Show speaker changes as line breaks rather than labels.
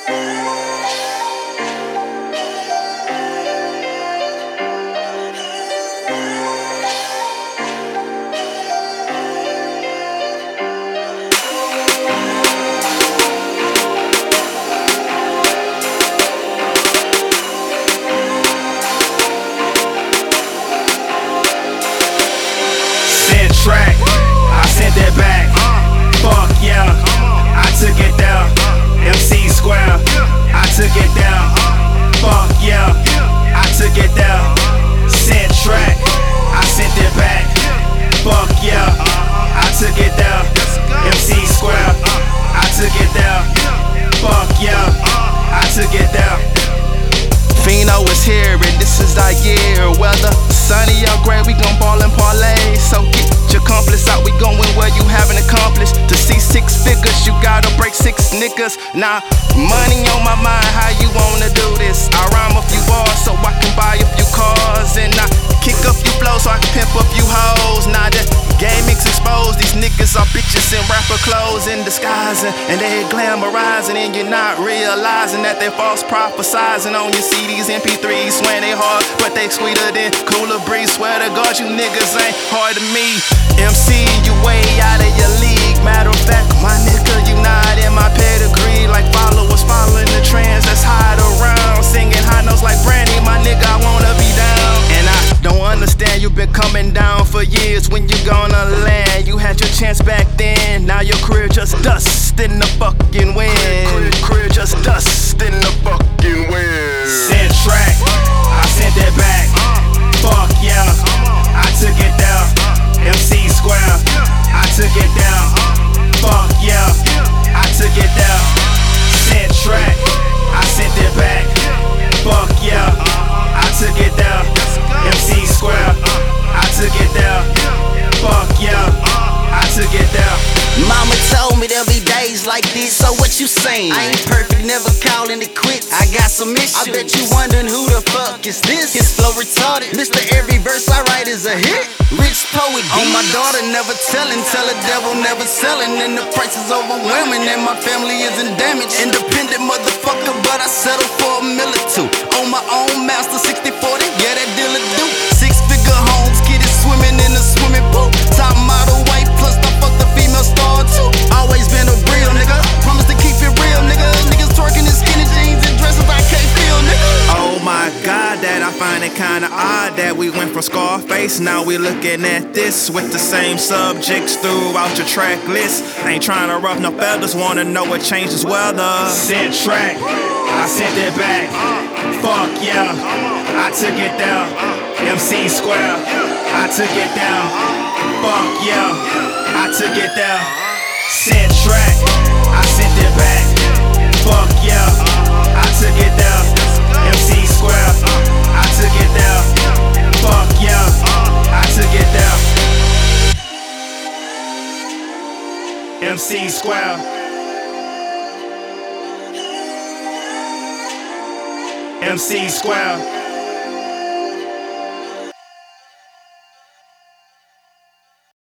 Track, I sent it back. Fuck yeah, I took it down. MC Square, I took it down. Fuck yeah, I took it down. Sent track, I sent it back. Fuck yeah, I took it down. MC Square, I took it down. Fuck yeah, I took it down.
Fino is here and this is our year. Whether sunny or gray, we gon' ball and parlay. So get your accomplice out, we going where you haven't accomplished. To see 6 figures, you gotta break 6 niggas. Nah, money on my mind, how you wanna do this? I rhyme a few bars so I can buy a few cars, and I kick a few flows so I can pimp a few hoes. Now the game mix exposed, these niggas are bitches in rapper clothes in disguising, and they glamorizing, and you're not realizing that they're false prophesizing on your CDs, MP3s, swear they hard, but they sweeter than cooler breeze. Swear to God, you niggas ain't hard to me. MC, you way out of your league. Matter of fact, my nigga, you not in my pedigree. Like followers following the trends that's hide around, singing high notes like Brandy. My nigga, I wanna be down, and I don't understand. You've been coming down for years. When you gonna land? You had your chance back then. Now your career just dust in the fucking wind. Career just dust in the fucking wind.
Sent track, I sent it back. Fuck yeah, I took it down. MC Square, I took it down. Fuck yeah, I took it down. Sent track, I sent it back. Fuck yeah, I took it down. MC Square, I took it down. Fuck yeah, I took it down.
Mama told me there'll be days like this, so what you saying? I ain't perfect, never calling it quits. I got some issues. I bet you wondering who the fuck is this? His flow retarded. Mr. Every verse I write is a hit. Rich poet on my daughter, never telling. Tell the devil never selling, and the price is overwhelming, and my family isn't damaged. Independent motherfucker, but I settle for a $1 or $2 on my own master 60-40. Yeah, that deal will do. 6-figure homes, kid is swimming in a swimming pool. Top model white plus I fuck the female star too. Always been a real nigga. Promise to keep it real, nigga. Niggas twerking in skinny jeans and dresses I can't feel, nigga.
Oh my God, that I find it kinda odd that we went from Scarface, now we looking at this with the same subjects throughout your track list. Ain't trying to rough no feathers, wanna know what changes weather.
Sent track, I sent it back. Fuck yeah, I took it down. MC Square, I took it down. Fuck yeah, I took it down. Sent track, I sent it back. Fuck yeah, I took it down. MC Square, I took it down. Fuck yeah, I took it down. MC Square. MC Square.